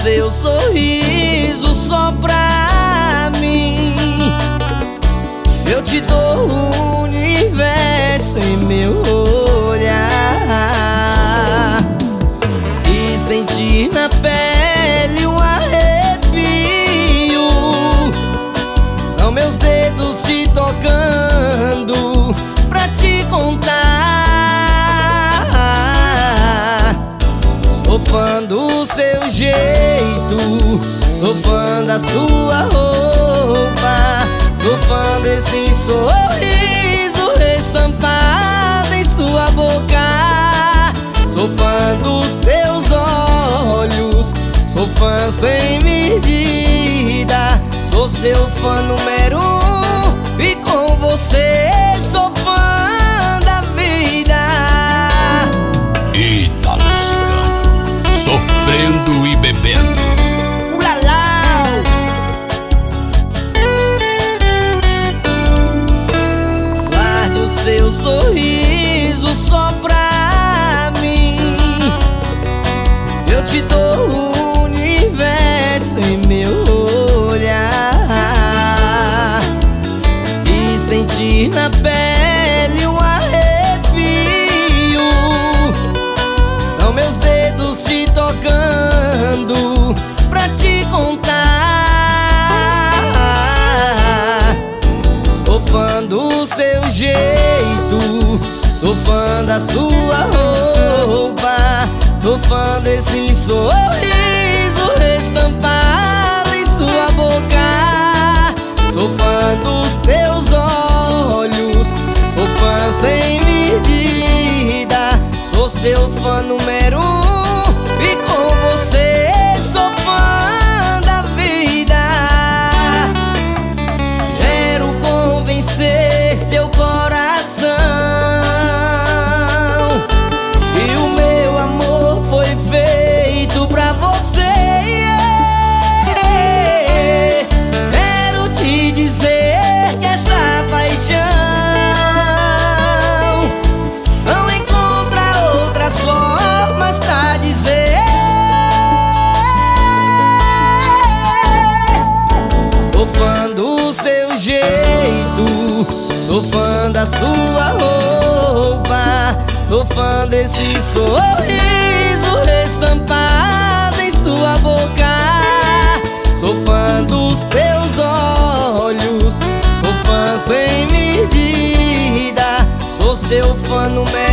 seu sorriso só pra mim. Eu te dou o universo em meu olhar. Se sentir na pele um arrepio, são meus dedos te tocando pra te contar. Sou fã do seu jeito, sou fã da sua roupa, sou fã desse sorriso estampado em sua boca. Sou fã dos teus olhos, sou fã sem medida. Sou seu fã número 1 e com você sou fã da vida. Ítalo Cigano, sofrendo e bebendo. Guarde o seu sorriso só pra mim. Eu te dou o universo em meu olhar. Se sentir na pele um arrepio, são meus dedos te tocando pra te contar. Sou fã do seu jeito, sou fã da sua roupa, sou fã desse sorriso estampado em sua boca. Sou fã dos teus olhos, sou fã sem medida. Sou seu fã número 1 e com você sou fã da vida. Quero convencer seu coração que o meu amor foi feito pra você. Quero te dizer que essa paixão não encontra outras formas pra dizer. Sou fã do seu jeito, sou fã da sua roupa, sou fã desse sorriso estampado em sua boca. Sou fã dos teus olhos, sou fã sem medida. Sou seu fã número